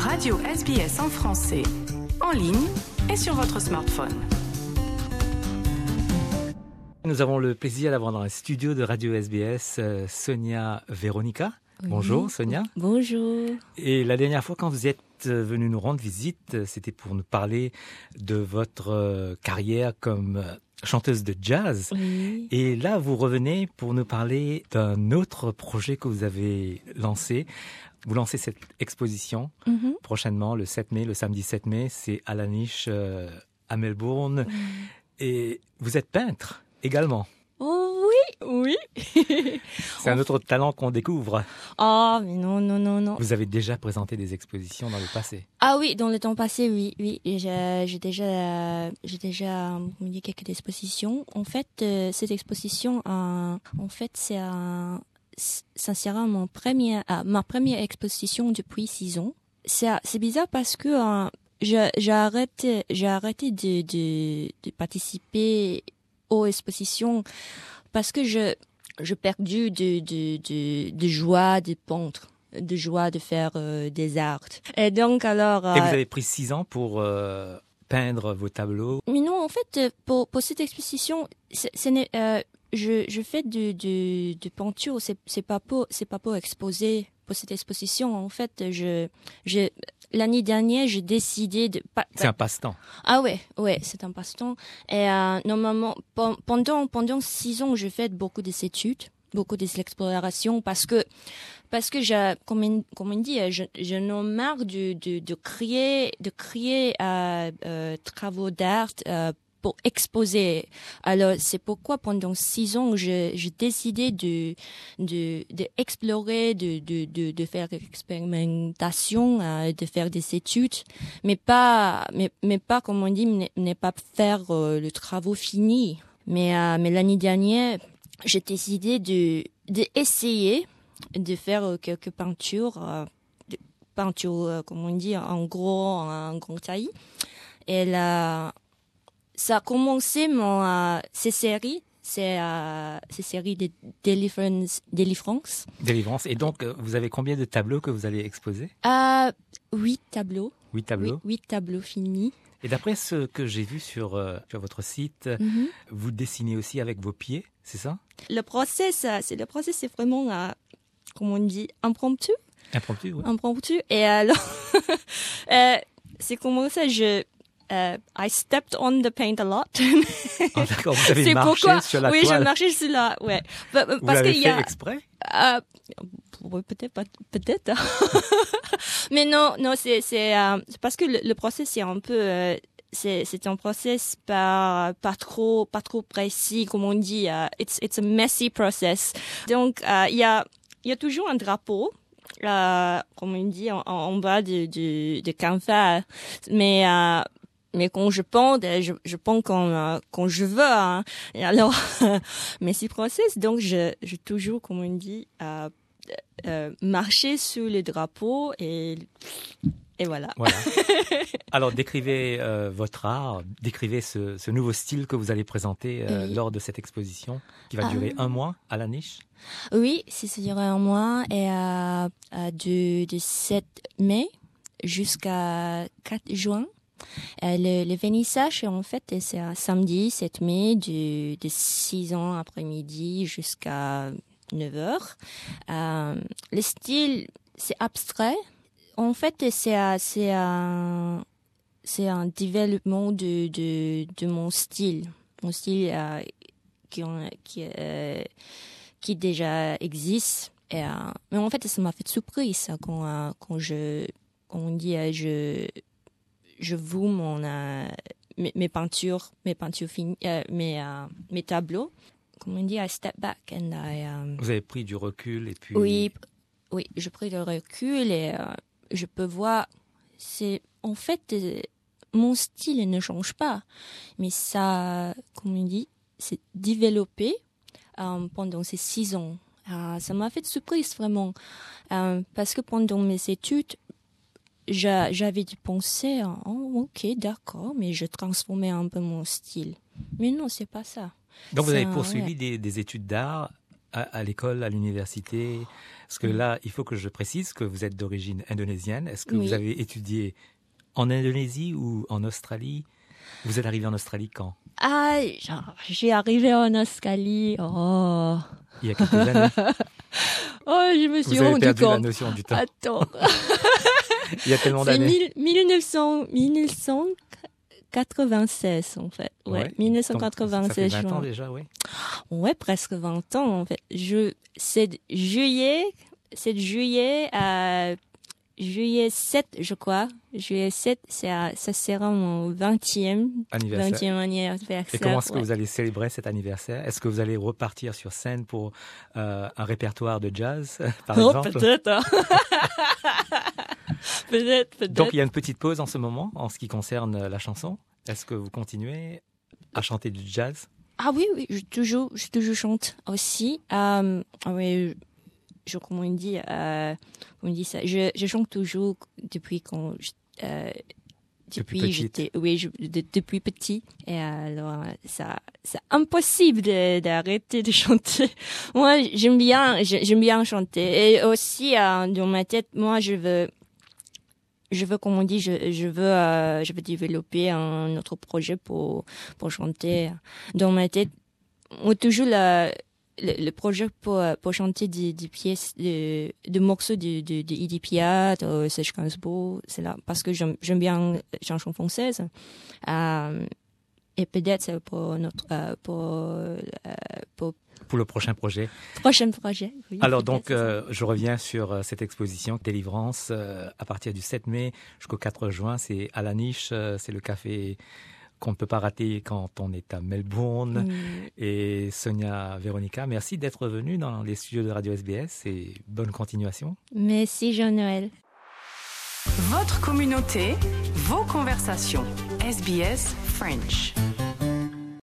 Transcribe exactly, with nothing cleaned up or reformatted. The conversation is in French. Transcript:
Radio S B S en français, en ligne et sur votre smartphone. Nous avons le plaisir d'avoir dans le studio de Radio S B S euh, Sonia Veronica. Oui. Bonjour Sonia. Bonjour. Et la dernière fois quand vous êtes venue nous rendre visite, c'était pour nous parler de votre euh, carrière comme euh, chanteuse de jazz. Oui. Et là, vous revenez pour nous parler d'un autre projet que vous avez lancé. Vous lancez cette exposition Mm-hmm. prochainement, le sept mai, le samedi sept mai. C'est à la Niche euh, à Melbourne. Oui. Et vous êtes peintre également. Oh oui, oui. C'est un autre talent qu'on découvre. Ah, mais non, non, non, non. Vous avez déjà présenté des expositions dans le passé. Ah oui, dans le temps passé, oui, oui. Et J'ai, j'ai déjà, euh, j'ai déjà euh, comment dire, quelques expositions. En fait, euh, cette exposition, euh, en fait, c'est un, ça sera mon premier, euh, ma première exposition depuis six ans. C'est, c'est bizarre parce que euh, j'ai, j'ai arrêté, j'ai arrêté de, de, de participer aux expositions parce que je, je perdu de, de, de, de joie de peindre, de joie de faire euh, des arts. Et donc alors. Euh, Et vous avez pris six ans pour euh, peindre vos tableaux. Mais non, en fait, pour, pour cette exposition, c'est, c'est, euh, je, je fais de, de, de peinture. C'est, c'est pas pour, c'est pas pour exposer. Pour cette exposition, en fait, je, je, l'année dernière, j'ai décidé de. Pas, C'est un passe-temps. Ah ouais, ouais, c'est un passe-temps. Et euh, normalement, pendant pendant six ans, je fais beaucoup d'études, beaucoup d'explorations, parce que parce que je, comme on, comme on dit, je, je n'en marre de de de créer de créer euh, euh, travaux d'art. Euh, pour exposer. Alors, c'est pourquoi pendant six ans, je, j'ai décidé de, de, de explorer, de, de, de, de faire expérimentation, euh, de faire des études, mais pas, mais, mais pas, comme on dit, n'est pas faire euh, le travail fini. Mais, euh, mais l'année dernière, j'ai décidé de, de essayer de faire quelques peintures, euh, de peintures, euh, comme on dit, en gros, en grande taille. Et là, ça a commencé mon euh, ces séries, c'est euh, ces séries de Deliverance, Deliverance. Délivrance. Et donc, euh, vous avez combien de tableaux que vous allez exposer? Euh, huit tableaux. Huit tableaux. Oui, huit tableaux finis. Et d'après ce que j'ai vu sur euh, sur votre site, Mm-hmm. vous dessinez aussi avec vos pieds, c'est ça? Le process, c'est le process, c'est vraiment, euh, comment on dit, impromptu. Impromptu, oui. Impromptu. Et alors, euh, c'est comment ça, je Uh, I stepped on the paint a lot. Oh, d'accord, vous avez c'est marché pourquoi, sur la oui, toile. Oui, je marchais sur la, ouais. Parce vous l'avez qu'il fait y a, exprès? euh, peut-être pas, peut-être. Mais non, non, c'est, c'est, euh, c'est parce que le, le process c'est un peu, euh, c'est, c'est un process pas, pas trop, pas trop précis, comme on dit. Uh, it's, it's a messy process. Donc, euh, il y a, il y a toujours un drapeau. Euh, comme on dit, en, en bas de, de, de canevas. Mais, euh, mais quand je peins, je, je peins quand, euh, quand je veux. Hein. Et alors, mais c'est process, donc je, je toujours, comme on dit, euh, euh, marcher sous le drapeau et, et voilà. Voilà. Alors, décrivez euh, votre art, décrivez ce, ce nouveau style que vous allez présenter euh, oui. lors de cette exposition qui va durer ah. un mois à la Niche. Oui, c'est ça durer un mois et euh, euh, de, de sept mai jusqu'à quatre juin. Euh, le, le vernissage, en fait, c'est un samedi sept mai de, de six heures après-midi jusqu'à neuf heures. Euh, le style, c'est abstrait. En fait, c'est, c'est, un, c'est un développement de, de, de mon style. Mon style euh, qui, qui, euh, qui déjà existe. Et, euh, mais en fait, ça m'a fait surprise quand, euh, quand je, quand on dit, euh, je, je voue mon, euh, mes, mes peintures, mes peintures finies, euh, mes, euh, mes tableaux. Comme on dit, I step back and I. Um... Vous avez pris du recul et puis. Oui, oui, je pris le recul et euh, je peux voir. C'est en fait euh, mon style ne change pas, mais ça, comme on dit, c'est développé euh, pendant ces six ans. Euh, ça m'a fait surprise vraiment euh, parce que pendant mes études. J'avais dû penser, oh, ok, d'accord, mais je transformais un peu mon style. Mais non, c'est pas ça. Donc vous c'est avez un, poursuivi ouais. des, des études d'art à, à l'école, à l'université? Parce que là, il faut que je précise que vous êtes d'origine indonésienne. Est-ce que Oui. vous avez étudié en Indonésie ou en Australie? Vous êtes arrivé en Australie quand? Ah, genre, je suis arrivée en Australie. Oh, Il y a quelques années. oh, je me suis Vous avez rendu perdu la compte. notion du temps. Attends, Il y a tellement c'est d'années. mille- 1900, mille neuf cent quatre-vingt-seize en fait. Ouais, Ouais. mille neuf cent Donc, quatre-vingt-seize. Ça fait vingt ans je- déjà, oui. Ouais, presque vingt ans en fait. Je, c'est juillet, c'est juillet à juillet sept, je crois. Juillet sept, c'est à- ça sera mon vingtième, Anniversaire. vingtième anniversaire. Et comment est-ce que ouais. vous allez célébrer cet anniversaire? Est-ce que vous allez repartir sur scène pour euh, un répertoire de jazz, par Oh, exemple? peut-être. hein. peut-être, peut-être. Donc il y a une petite pause en ce moment en ce qui concerne la chanson. Est-ce que vous continuez à chanter du jazz? Ah oui, oui, je toujours, je toujours chante aussi. Euh, ah oui, je, comment on dit, euh, comment on dit ça. Je, je chante toujours depuis quand, je- euh, Depuis depuis petite. j'étais, oui, je, de- depuis petit. Et alors, ça, c'est impossible de- d'arrêter de chanter. Moi, j'aime bien, j'ai- j'aime bien chanter. Et aussi, euh, dans ma tête, moi, je veux, je veux, comme on dit, je, je veux, euh, je veux développer un autre projet pour, pour chanter. Dans ma tête, on a toujours la, le, le projet pour, pour chanter des, des pièces, des, des morceaux de, de, de Edith Piaf, de Serge Gainsbourg, c'est là, parce que j'aime, j'aime bien les chansons françaises. Euh, et peut-être c'est pour notre, euh, pour, euh, pour Pour le prochain projet. prochain projet. Oui, Alors peut-être, donc, c'est ça. euh, je reviens sur euh, cette exposition Délivrance euh, à partir du sept mai jusqu'au quatre juin. C'est à la Niche, euh, c'est le café qu'on ne peut pas rater quand on est à Melbourne. Mm. Et Sonia Véronica, merci d'être venue dans les studios de Radio S B S et bonne continuation. Merci Jean-Noël. Votre communauté, vos conversations. S B S French.